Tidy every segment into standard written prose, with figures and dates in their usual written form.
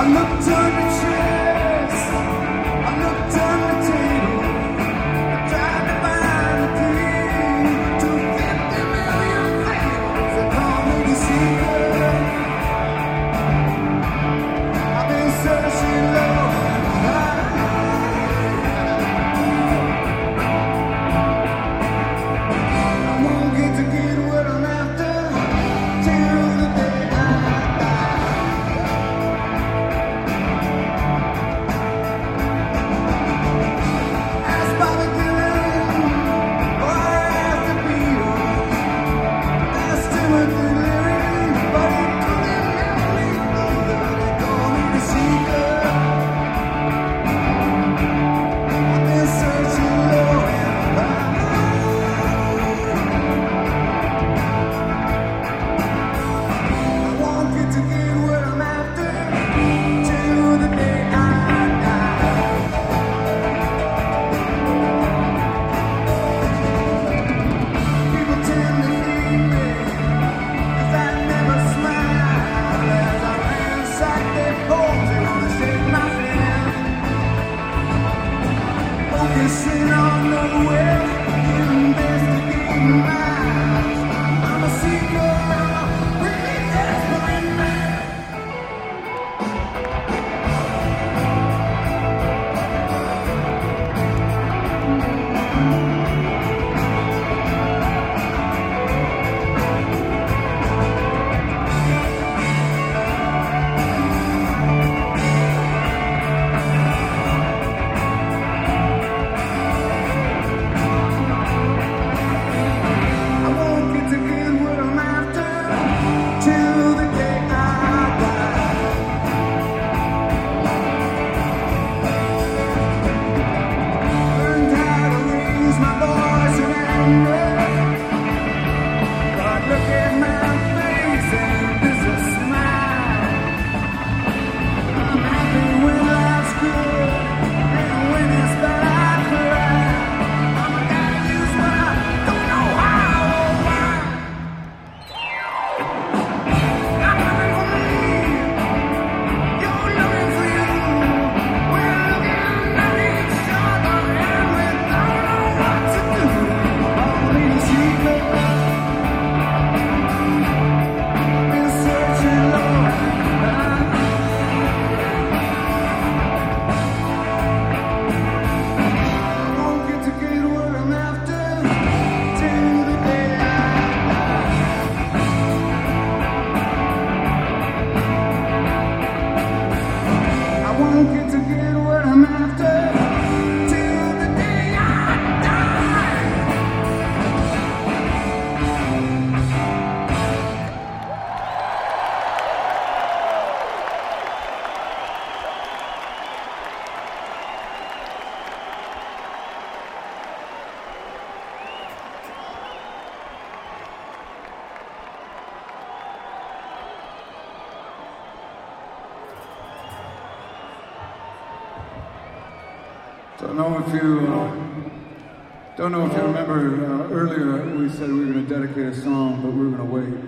Don't know if you remember earlier we said we were going to dedicate a song, but we were going to wait.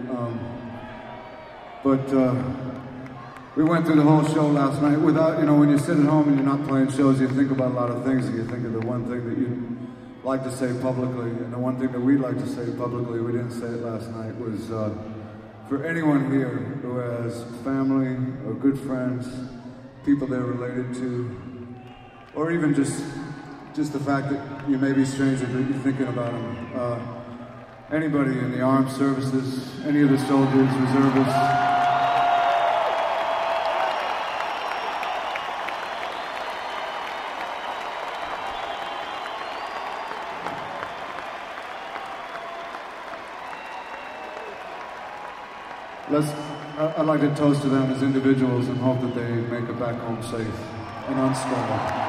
We went through the whole show last night without, when you sit at home and you're not playing shows, you think about a lot of things, and you think of the one thing that you'd like to say publicly, and the one thing that we'd like to say publicly, we didn't say it last night, was for anyone here who has family or good friends, people they're related to, or even just the fact that you may be strangers, that you're thinking about them. Anybody in the armed services, any of the soldiers, reservists. I'd like to toast to them as individuals and hope that they make it back home safe and unscarred.